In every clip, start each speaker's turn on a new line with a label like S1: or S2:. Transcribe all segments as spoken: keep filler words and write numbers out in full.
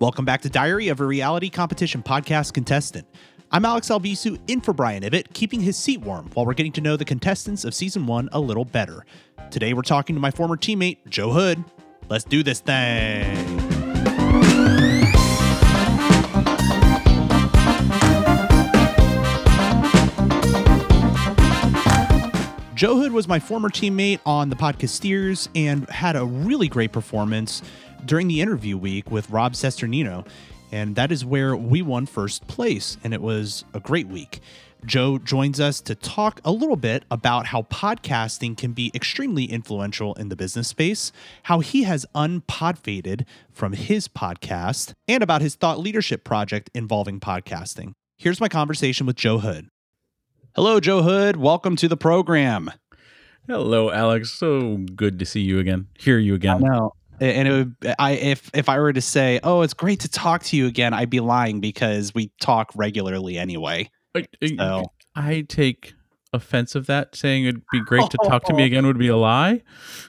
S1: Welcome back to Diary of a Reality Competition Podcast Contestant. I'm Alex Alvisu, in for Brian Ibbett, keeping his seat warm while we're getting to know the contestants of Season one a little better. Today we're talking to my former teammate, Joe Hood. Let's do this thing. Joe Hood was my former teammate on the Podcasteers and had a really great performance during the interview week with Rob Cesternino, and that is where we won first place, and it was a great week. Joe joins us to talk a little bit about how podcasting can be extremely influential in the business space, how he has unpodfaded from his podcast, and about his thought leadership project involving podcasting. Here's my conversation with Joe Hood. Hello, Joe Hood. Welcome to the program.
S2: Hello, Alex. So good to see you again. Hear you again.
S1: I know. And it would, I, if if I were to say, "Oh, it's great to talk to you again," I'd be lying because we talk regularly anyway.
S2: I,
S1: So.
S2: I take offense of that. Saying it'd be great to talk to me again would be a lie.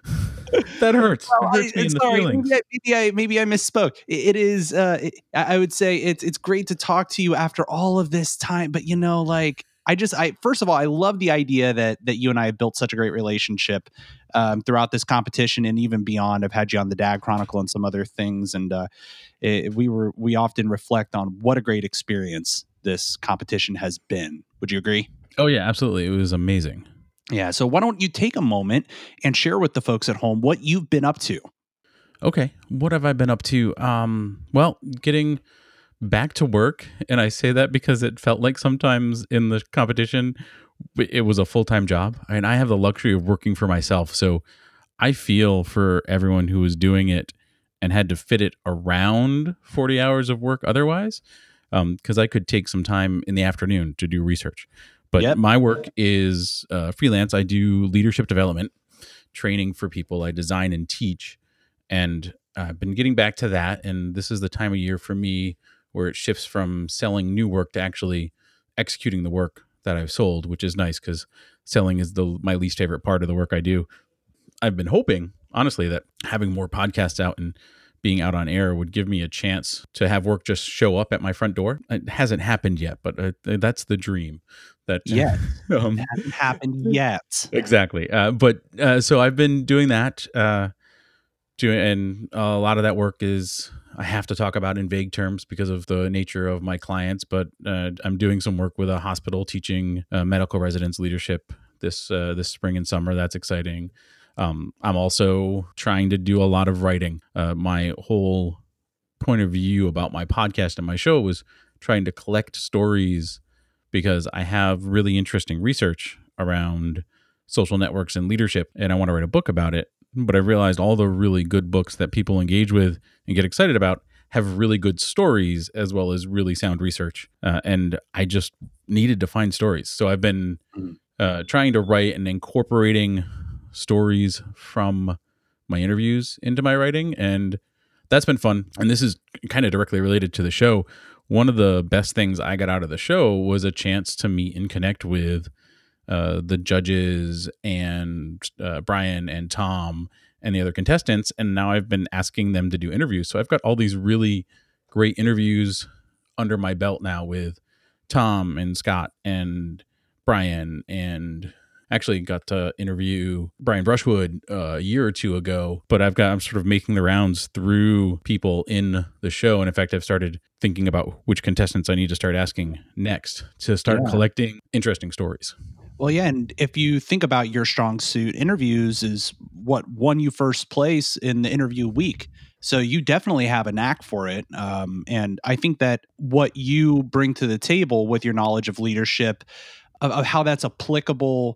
S2: That hurts.
S1: Well,
S2: it hurts
S1: I,
S2: me in
S1: sorry,
S2: the feelings.
S1: Maybe I, maybe I maybe I misspoke. It, it is. Uh, it, I would say it's it's great to talk to you after all of this time. But you know, like. I just, I first of all, I love the idea that that you and I have built such a great relationship um, throughout this competition and even beyond. I've had you on the Dad Chronicle and some other things, and uh, it, we were we often reflect on what a great experience this competition has been. Would you agree?
S2: Oh yeah, absolutely. It was amazing.
S1: Yeah. So why don't you take a moment and share with the folks at home what you've been up to?
S2: Okay, what have I been up to? Um, well, getting back to work, and I say that because it felt like sometimes in the competition it was a full-time job. I mean, I have the luxury of working for myself, so I feel for everyone who was doing it and had to fit it around forty hours of work otherwise, because um, I could take some time in the afternoon to do research. But yep. My work is uh, freelance. I do leadership development, training for people. I design and teach, and I've been getting back to that, and this is the time of year for me where it shifts from selling new work to actually executing the work that I've sold, which is nice because selling is the my least favorite part of the work I do. I've been hoping, honestly, that having more podcasts out and being out on air would give me a chance to have work just show up at my front door. It hasn't happened yet, but uh, that's the dream. That
S1: yeah,
S2: um,
S1: it hasn't happened yet.
S2: Exactly. Uh, but uh, so I've been doing that, uh, doing, and a lot of that work is I have to talk about in vague terms because of the nature of my clients, but uh, I'm doing some work with a hospital teaching uh, medical residents leadership this uh, this spring and summer. That's exciting. Um, I'm also trying to do a lot of writing. Uh, my whole point of view about my podcast and my show was trying to collect stories because I have really interesting research around social networks and leadership, and I want to write a book about it. But I realized all the really good books that people engage with and get excited about have really good stories as well as really sound research. Uh, and I just needed to find stories. So I've been uh, trying to write and incorporating stories from my interviews into my writing. And that's been fun. And this is kind of directly related to the show. One of the best things I got out of the show was a chance to meet and connect with Uh, the judges and uh, Brian and Tom and the other contestants. And now I've been asking them to do interviews. So I've got all these really great interviews under my belt now with Tom and Scott and Brian, and actually got to interview Brian Brushwood uh, a year or two ago. But I've got, I'm sort of making the rounds through people in the show. And in fact, I've started thinking about which contestants I need to start asking next to start yeah. collecting interesting stories.
S1: Well, yeah, and if you think about your strong suit, interviews is what won you first place in the interview week. So you definitely have a knack for it. Um, and I think that what you bring to the table with your knowledge of leadership, of, of how that's applicable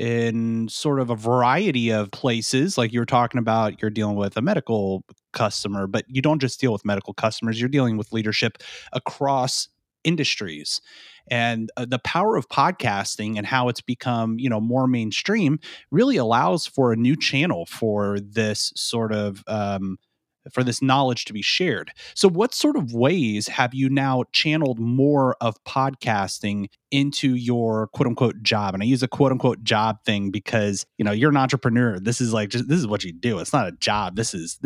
S1: in sort of a variety of places, like you were talking about, you're dealing with a medical customer, but you don't just deal with medical customers, you're dealing with leadership across industries. And uh, the power of podcasting and how it's become, you know, more mainstream really allows for a new channel for this sort of um, for this knowledge to be shared. So what sort of ways have you now channeled more of podcasting into your quote unquote job? And I use a quote unquote job thing because, you know, you're an entrepreneur. This is like, just, this is what you do. It's not a job. This is, this is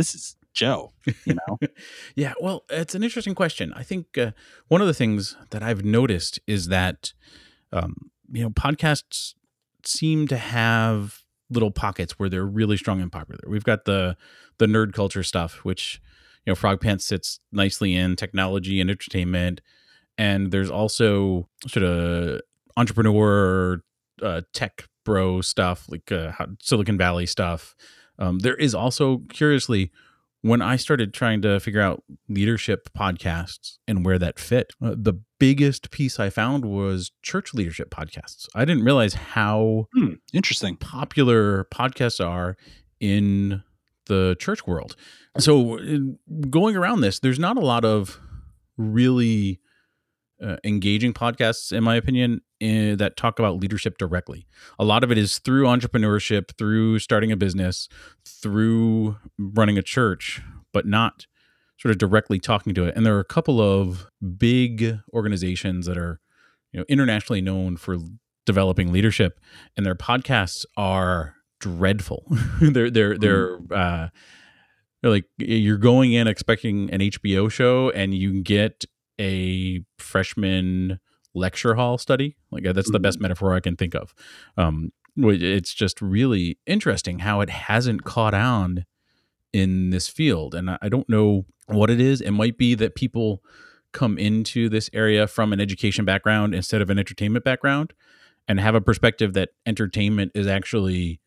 S1: Joe, you know?
S2: Yeah, well, it's an interesting question. I think uh, one of the things that I've noticed is that um, you know podcasts seem to have little pockets where they're really strong and popular. We've got the the nerd culture stuff, which you know Frog Pants sits nicely in technology and entertainment, and there's also sort of entrepreneur uh, tech bro stuff like uh, how- Silicon Valley stuff. Um, there is also, curiously, when I started trying to figure out leadership podcasts and where that fit, uh, the biggest piece I found was church leadership podcasts. I didn't realize how
S1: Hmm, interesting.
S2: popular podcasts are in the church world. So, in- going around this, there's not a lot of really uh, engaging podcasts, in my opinion, eh, that talk about leadership directly. A lot of it is through entrepreneurship, through starting a business, through running a church, but not sort of directly talking to it. And there are a couple of big organizations that are, you know, internationally known for developing leadership, and their podcasts are dreadful. they're they're
S1: Hmm,
S2: they're uh, they're like you're going in expecting an H B O show, and you get a freshman lecture hall study. Like uh, that's the best
S1: mhm.
S2: metaphor I can think of. Um, wh- it's just really interesting how it hasn't caught on in this field, and I, I don't know what it is. It might be that people come into this area from an education background instead of an entertainment background, and have a perspective that entertainment is actually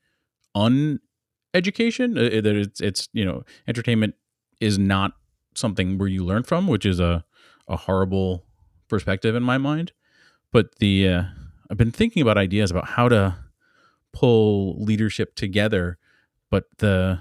S2: uneducation. Uh, that it's it's you know entertainment is not something where you learn from, which is a a horrible perspective in my mind. But the uh, I've been thinking about ideas about how to pull leadership together. But the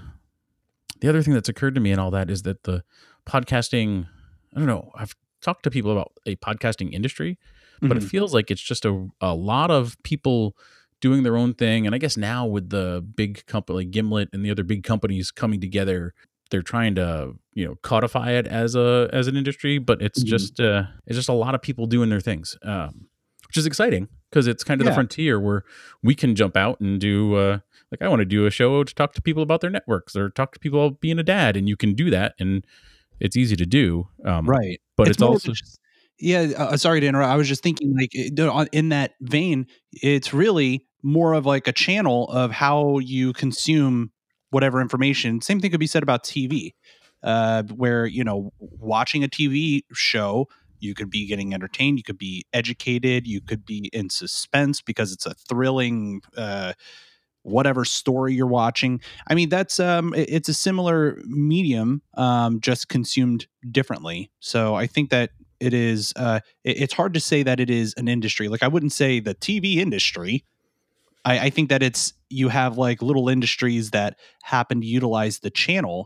S2: the other thing that's occurred to me and all that is that the podcasting, I don't know, I've talked to people about a podcasting industry, but it
S1: Mhm.
S2: feels like it's just a, a lot of people doing their own thing. And I guess now with the big company like Gimlet and the other big companies coming together, they're trying to, you know, codify it as a as an industry, but it's
S1: Mhm.
S2: just uh it's just a lot of people doing their things. Um which is exciting because it's kind of the
S1: Yeah.
S2: frontier where we can jump out and do uh like I want to do a show to talk to people about their networks or talk to people about being a dad, and you can do that, and it's easy to do. Um,
S1: Right.
S2: but
S1: It's
S2: it's
S1: more of a
S2: also
S1: just yeah, uh, sorry to interrupt. I was just thinking like it no, on in that vein, it's really more of like a channel of how you consume whatever information. Same thing could be said about T V, uh, where, you know, watching a T V show, you could be getting entertained, you could be educated, you could be in suspense because it's a thrilling, uh whatever story you're watching. I mean, that's um it- it's a similar medium, um, just consumed differently. So I think that it is uh it- it's hard to say that it is an industry. Like I wouldn't say the T V industry. I, I think that it's you have like little industries that happen to utilize the channel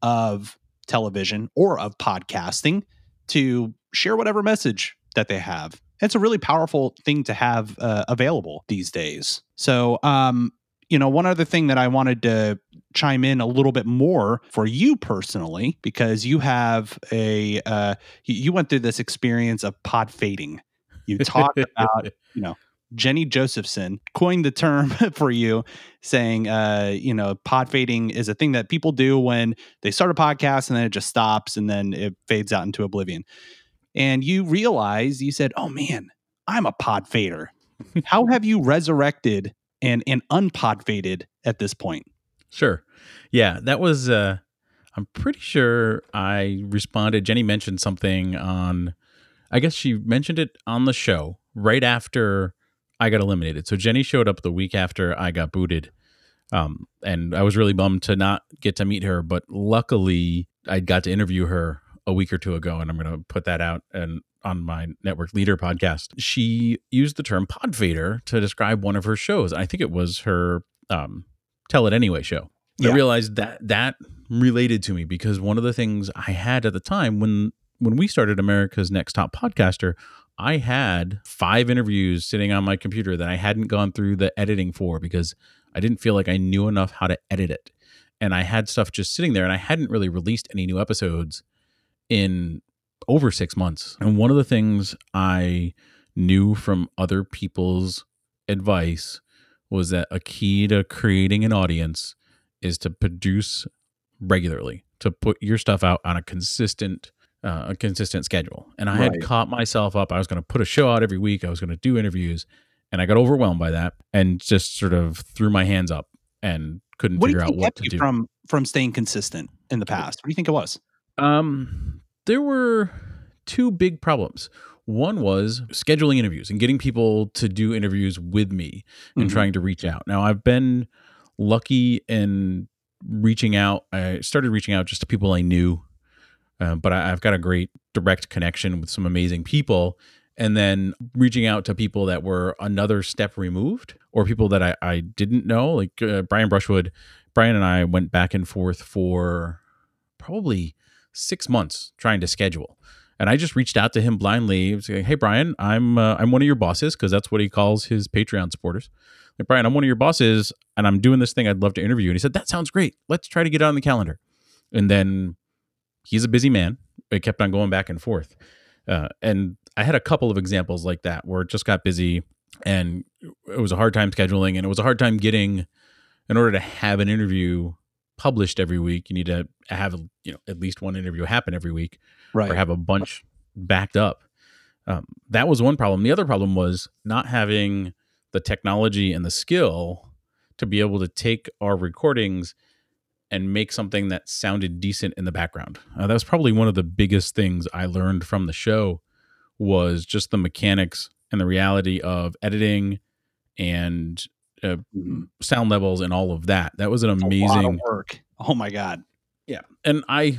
S1: of television or of podcasting to share whatever message that they have. It's a really powerful thing to have uh, available these days. So, um, you know, one other thing that I wanted to chime in a little bit more for you personally, because you have a uh, you, you went through this experience of pod fading. You talked about, you know, Jenny Josephson coined the term for you, saying, uh, you know, pod fading is a thing that people do when they start a podcast and then it just stops and then it fades out into oblivion. And you realize, you said, oh man, I'm a pod fader. How have you resurrected and, and unpod faded at this point?
S2: sure, yeah, that was. Uh, I'm pretty sure I responded. Jenny mentioned something on. I guess she mentioned it on the show right after I got eliminated. So Jenny showed up the week after I got booted. Um, and I was really bummed to not get to meet her, but luckily I got to interview her a week or two ago, and I'm going to put that out and on my Network Leader podcast. She used the term pod fader to describe one of her shows. I think it was her um, Tell It Anyway show. I
S1: Yeah.
S2: realized that that related to me because one of the things I had at the time when when we started America's Next Top Podcaster, I had five interviews sitting on my computer that I hadn't gone through the editing for because I didn't feel like I knew enough how to edit it. And I had stuff just sitting there and I hadn't really released any new episodes in over six months. And one of the things I knew from other people's advice was that a key to creating an audience is to produce regularly, to put your stuff out on a consistent uh, a consistent schedule. And I had
S1: Right.
S2: caught myself up. I was going to put a show out every week. I was going to do interviews, and I got overwhelmed by that and just sort of threw my hands up and couldn't
S1: What do you
S2: figure out
S1: think
S2: what
S1: kept
S2: to
S1: you
S2: do.
S1: from from staying consistent in the past? What do you think it was?
S2: Um, there were two big problems. One was scheduling interviews and getting people to do interviews with me and
S1: Mhm.
S2: trying to reach out. Now, I've been lucky in reaching out. I started reaching out just to people I knew, uh, but I, I've got a great direct connection with some amazing people. And then reaching out to people that were another step removed, or people that I, I didn't know, like uh, Brian Brushwood. Brian and I went back and forth for probably six months trying to schedule. And I just reached out to him blindly. I was like, "Hey, Brian, I'm uh, I'm one of your bosses," because that's what he calls his Patreon supporters. Like, "Brian, I'm one of your bosses, and I'm doing this thing. I'd love to interview you." And he said, "That sounds great. Let's try to get it on the calendar." And then he's a busy man. It kept on going back and forth. Uh, and I had a couple of examples like that where it just got busy, and it was a hard time scheduling, and it was a hard time getting, in order to have an interview published every week, you need to have, you know, at least one interview happen every week, or
S1: Right.
S2: have a bunch backed up. Um, that was one problem. The other problem was not having the technology and the skill to be able to take our recordings and make something that sounded decent in the background. Uh, that was probably one of the biggest things I learned from the show, was just the mechanics and the reality of editing and uh,
S1: Mhm.
S2: sound levels and all of that. That was an
S1: It's a lot of
S2: amazing,
S1: work. Oh my god.
S2: yeah. And I,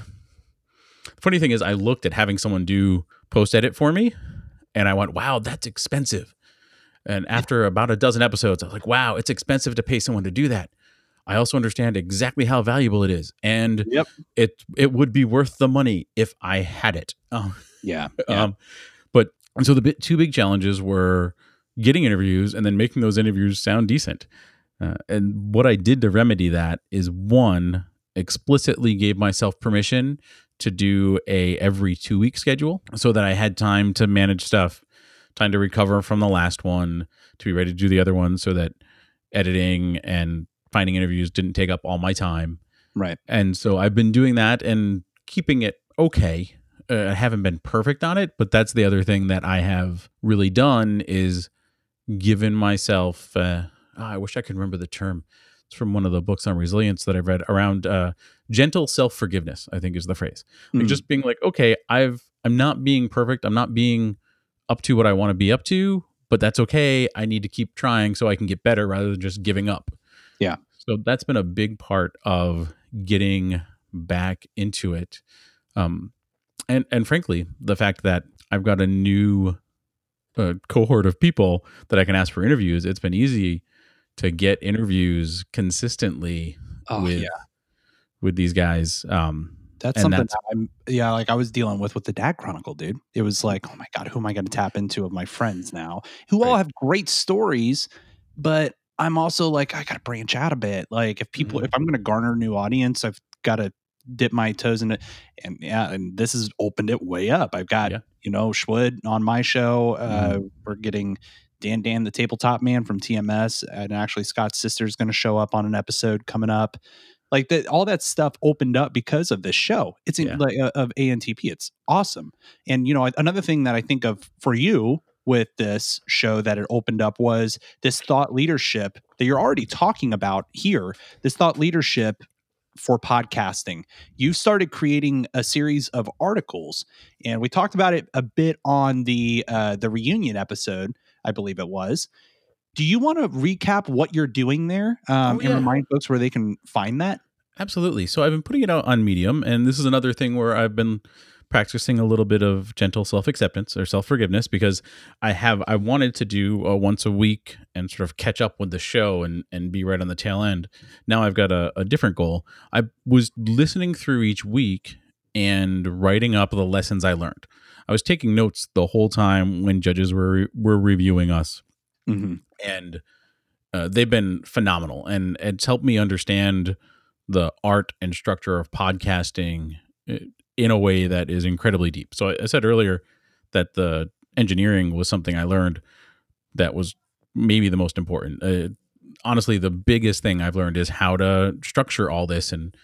S2: funny thing is, I looked at having someone do post edit for me, and I went, "Wow, that's expensive." And after about a dozen episodes, I was like, "Wow, it's expensive to pay someone to do that." I also understand exactly how valuable it is, and
S1: Yep.
S2: it it would be worth the money if I had it. Um,
S1: Yeah. Yeah.
S2: um, but and so the bit, two big challenges were getting interviews and then making those interviews sound decent. Uh, and what I did to remedy that is, one, explicitly gave myself permission to do a every two week schedule, so that I had time to manage stuff, time to recover from the last one, to be ready to do the other one, so that editing and finding interviews didn't take up all my time.
S1: Right.
S2: And so I've been doing that and keeping it okay. Uh, I haven't been perfect on it, but that's the other thing that I have really done, is given myself, uh, oh, I wish I could remember the term. It's from one of the books on resilience that I've read, around uh, gentle self-forgiveness, I think is the phrase. Like,
S1: Mm.
S2: just being like, okay, I've, I'm not being perfect. I'm not being up to what I want to be up to, but that's okay. I need to keep trying so I can get better, rather than just giving up.
S1: Yeah.
S2: So that's been a big part of getting back into it. Um, and, and frankly, the fact that I've got a new uh, cohort of people that I can ask for interviews, it's been easy to get interviews consistently
S1: Oh
S2: with
S1: yeah.
S2: with these guys. Um,
S1: That's
S2: and
S1: something
S2: that's
S1: that I'm yeah, like I was dealing with with the Dad Chronicle, dude. It was like, "Oh my god, who am I gonna tap into of my friends now?" Who all
S2: right.
S1: have great stories, but I'm also like, I gotta branch out a bit. Like if people
S2: Mhm.
S1: if I'm gonna garner a new audience, I've gotta dip my toes in it. And yeah, and this has opened it way up. I've got,
S2: Yeah.
S1: you know, Schwood on my show. Uh,
S2: Mhm.
S1: we're getting Dan Dan, the tabletop man from T M S, and actually Scott's sister is gonna show up on an episode coming up. Like that, all that stuff opened up because of this show. It's in
S2: Yeah.
S1: like uh, of A N T P. It's awesome. And you know, another thing that I think of for you with this show that it opened up was this thought leadership that you're already talking about here. This thought leadership for podcasting. You started creating a series of articles, and we talked about it a bit on the uh, the reunion episode, I believe it was. Do you want to recap what you're doing there, um,
S2: Oh
S1: and
S2: yeah.
S1: remind folks where they can find that?
S2: Absolutely. So I've been putting it out on Medium, and this is another thing where I've been practicing a little bit of gentle self-acceptance or self-forgiveness, because I have I wanted to do a once a week and sort of catch up with the show and and be right on the tail end. Now I've got a, a different goal. I was listening through each week and writing up the lessons I learned. I was taking notes the whole time when judges were were reviewing us,
S1: Mhm.
S2: and uh, they've been phenomenal, and it's helped me understand the art and structure of podcasting uh, in a way that is incredibly deep. So I, I said earlier that the engineering was something I learned that was maybe the most important. Uh, honestly, the biggest thing I've learned is how to structure all this and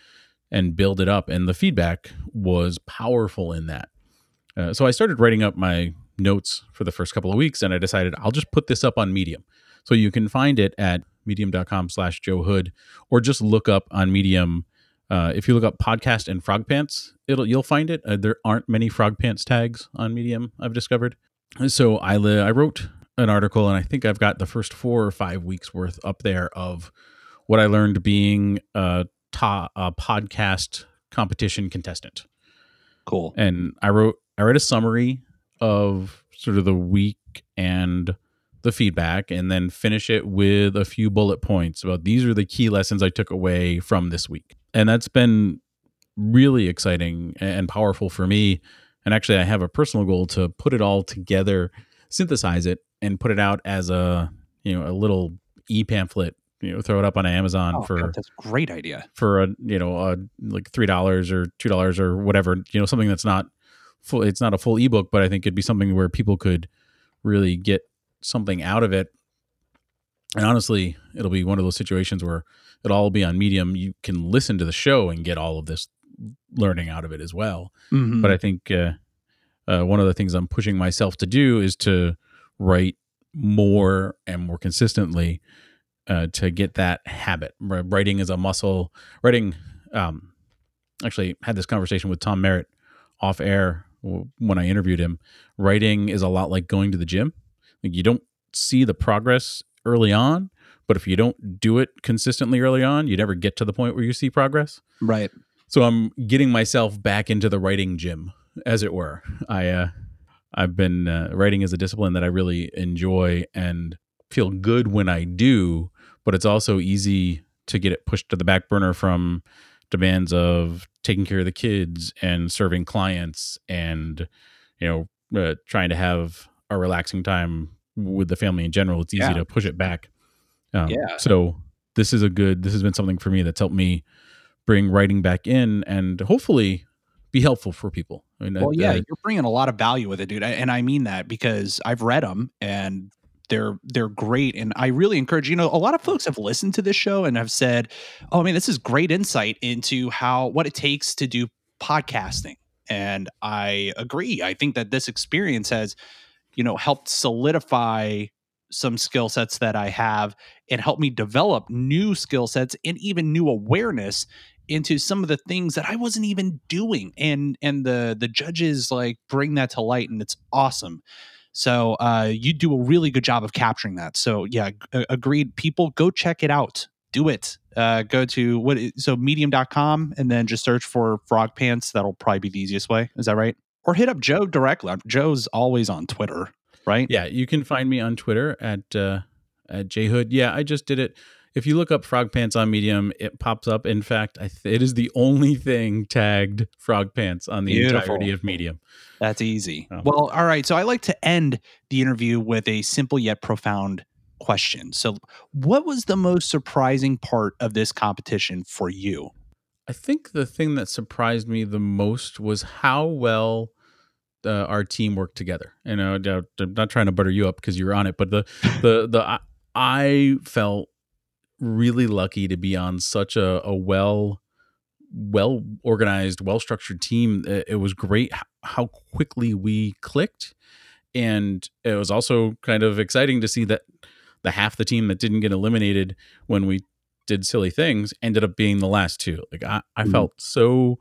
S2: and build it up. And the feedback was powerful in that. Uh, so I started writing up my notes for the first couple of weeks, and I decided I'll just put this up on Medium. So you can find it at medium.com slash Joe Hood, or just look up on Medium. Uh, if you look up podcast and frog pants, it'll you'll find it. Uh, there aren't many frog pants tags on Medium, I've discovered. So I li- I wrote an article, and I think I've got the first four or five weeks worth up there of what I learned being a, ta- a podcast competition contestant.
S1: Cool.
S2: And I wrote I read a summary of sort of the week and the feedback, and then finish it with a few bullet points about these are the key lessons I took away from this week. And that's been really exciting and powerful for me. And actually, I have a personal goal to put it all together, synthesize it, and put it out as a, you know, a little e-pamphlet, you know, throw it up on Amazon
S1: Oh,
S2: for
S1: God, that's a great idea.
S2: for a, you know, a, like three dollars or two dollars or whatever, you know, something that's not full. It's not a full ebook, but I think it'd be something where people could really get something out of it. And honestly, it'll be one of those situations where it'll all be on Medium. You can listen to the show and get all of this learning out of it as well.
S1: Mhm.
S2: But I think uh, uh, one of the things I'm pushing myself to do is to write more and more consistently, uh, to get that habit. R- Writing is a muscle. Writing, um, actually had this conversation with Tom Merritt off air w- when I interviewed him. Writing is a lot like going to the gym. Like, you don't see the progress early on, but if you don't do it consistently early on, you never get to the point where you see progress.
S1: Right.
S2: So I'm getting myself back into the writing gym, as it were. I uh, I've been uh, writing as a discipline that I really enjoy and feel good when I do, but it's also easy to get it pushed to the back burner from demands of taking care of the kids and serving clients and, you know, uh, trying to have a relaxing time with the family in general. It's easy
S1: Yeah.
S2: to push it back. Um,
S1: Yeah.
S2: So this is a good, this has been something for me that's helped me bring writing back in and hopefully be helpful for people. I mean,
S1: Well,
S2: uh,
S1: yeah,
S2: uh,
S1: you're bringing a lot of value with it, dude. I- And I mean that because I've read them and they're they're great. And I really encourage, you know, a lot of folks have listened to this show and have said, "Oh, I mean, this is great insight into how what it takes to do podcasting." And I agree. I think that this experience has, you know, helped solidify some skill sets that I have and help me develop new skill sets and even new awareness into some of the things that I wasn't even doing. And and the the judges like bring that to light and it's awesome. So uh you do a really good job of capturing that. So yeah, g- agreed. People go check it out. Do it. Uh go to what i- so medium dot com and then just search for frog pants. That'll probably be the easiest way. Is that right? Or hit up Joe directly. Joe's always on Twitter, right?
S2: yeah, you can find me on Twitter at uh, at jhood. Yeah, I just did it. If you look up Frog Pants on Medium, it pops up. In fact, I th- it is the only thing tagged Frog Pants on the
S1: Beautiful.
S2: entirety of Medium.
S1: That's easy.
S2: Um,
S1: Well, all right. So I like to end the interview with a simple yet profound question. So, what was the most surprising part of this competition for you?
S2: I think the thing that surprised me the most was how well uh, our team worked together. You know, d- I'm not trying to butter you up because you were on it, but the the the I, I felt really lucky to be on such a, a well well organized, well structured team. It, it was great h- how quickly we clicked, and it was also kind of exciting to see that the half the team that didn't get eliminated when we did silly things ended up being the last two. Like I, I
S1: Mhm.
S2: felt so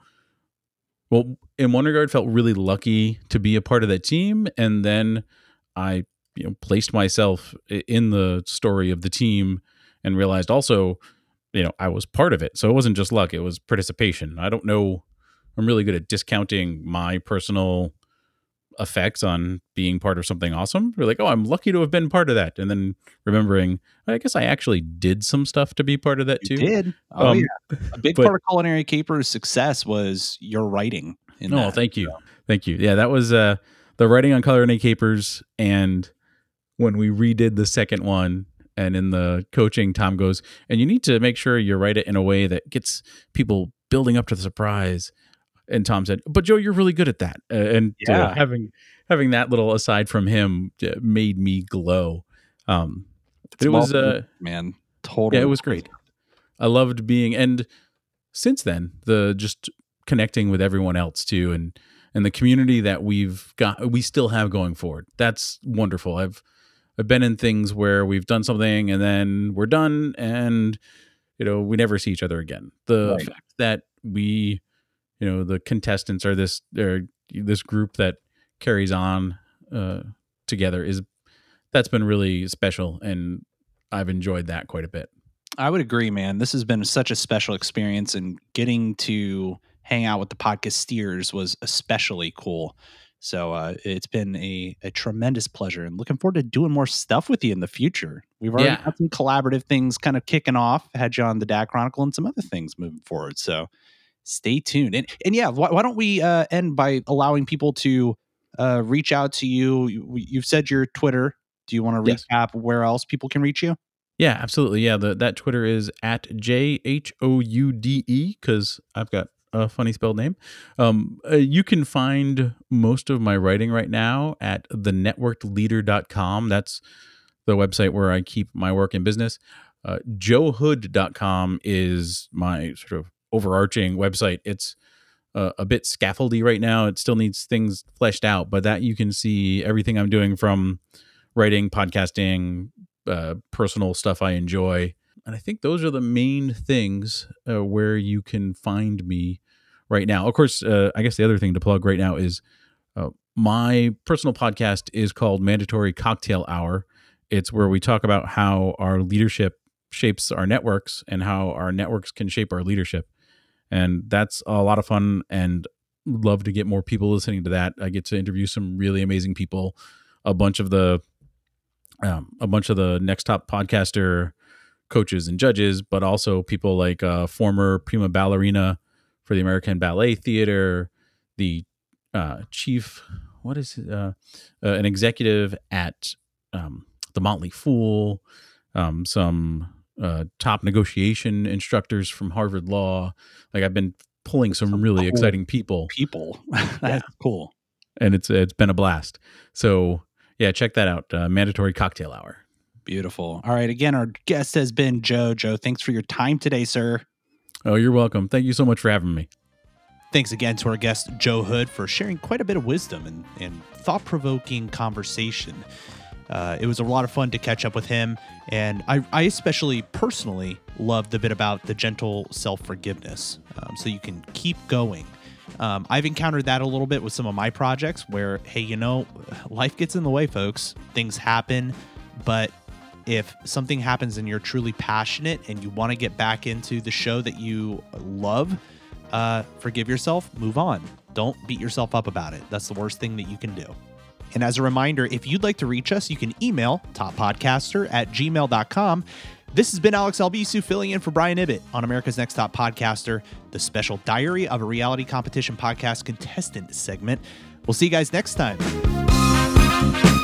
S2: well, in one regard, felt really lucky to be a part of that team, and then I, you know, placed myself i- in the story of the team and realized also, you know, I was part of it. So it wasn't just luck; it was participation. I don't know. I'm really good at discounting my personal effects on being part of something awesome. We're like, oh, I'm lucky to have been part of that, and then remembering, I guess I actually did some stuff to be part of that
S1: You
S2: too.
S1: did. Oh, yeah.
S2: Um,
S1: A big
S2: but
S1: part of Culinary Caper's success was your writing in
S2: Oh,
S1: that.
S2: thank you. Thank you. Yeah, that was uh the writing on Color and A Capers. And when we redid the second one and in the coaching, Tom goes, and you need to make sure you write it in a way that gets people building up to the surprise. And Tom said, but Joe, you're really good at that. Uh, and uh,
S1: Yeah.
S2: having having that little aside from him uh, made me glow. Um, but
S1: It's
S2: it
S1: well
S2: was uh
S1: man.
S2: yeah,
S1: Totally.
S2: it was great. I loved being, and since then, the just connecting with everyone else too, and and the community that we've got, we still have going forward. That's wonderful. I've I've been in things where we've done something and then we're done, and you know we never see each other again. The
S1: Right.
S2: fact that we, you know, the contestants are this or this group that carries on uh, together is that's been really special, and I've enjoyed that quite a bit.
S1: I would agree, man. This has been such a special experience, and getting to hang out with the podcasteers was especially cool. So uh, it's been a, a tremendous pleasure, and looking forward to doing more stuff with you in the future. We've already
S2: Yeah,
S1: got some collaborative things kind of kicking off. Had you on the Dad Chronicle and some other things moving forward. So stay tuned. And and yeah, why, why don't we uh, end by allowing people to uh, reach out to you? you? You've said your Twitter. Do you want to
S2: yes.
S1: recap where else people can reach you?
S2: Yeah, absolutely. Yeah, the, that Twitter is at J H O U D E because I've got a funny spelled name. Um, uh, you can find most of my writing right now at the networked leader dot com. That's the website where I keep my work in business. Uh, joe hood dot com is my sort of overarching website. It's uh, a bit scaffoldy right now. It still needs things fleshed out, but that you can see everything I'm doing from writing, podcasting, uh, personal stuff I enjoy. And I think those are the main things uh, where you can find me right now. Of course, uh, I guess the other thing to plug right now is uh, my personal podcast is called Mandatory Cocktail Hour. It's where we talk about how our leadership shapes our networks and how our networks can shape our leadership. And that's a lot of fun, and love to get more people listening to that. I get to interview some really amazing people, a bunch of the um, a bunch of the Next Top Podcaster coaches and judges, but also people like uh, former prima ballerina for the American Ballet Theater, the uh, chief, what is it, uh, uh, an executive at um, the Motley Fool, um, some uh, top negotiation instructors from Harvard Law. Like I've been pulling some
S1: Some
S2: really
S1: cool
S2: exciting people.
S1: people.
S2: Yeah,
S1: That's cool.
S2: and it's it's been a blast. So yeah, check that out. Uh, Mandatory Cocktail Hour.
S1: Beautiful. All right. Again, our guest has been Joe. Joe, thanks for your time today, sir.
S2: Oh, you're welcome. Thank you so much for having me.
S1: Thanks again to our guest, Joe Hood, for sharing quite a bit of wisdom and, and thought provoking conversation. Uh, it was a lot of fun to catch up with him. And I, I especially personally love the bit about the gentle self forgiveness. Um, so you can keep going. Um, I've encountered that a little bit with some of my projects where, hey, you know, life gets in the way, folks. Things happen. But if something happens and you're truly passionate and you want to get back into the show that you love, uh, forgive yourself, move on. Don't beat yourself up about it. That's the worst thing that you can do. And as a reminder, if you'd like to reach us, you can email toppodcaster at gmail dot com. This has been Alex Albisu filling in for Brian Ibbett on America's Next Top Podcaster, the special Diary of a Reality Competition podcast contestant segment. We'll see you guys next time.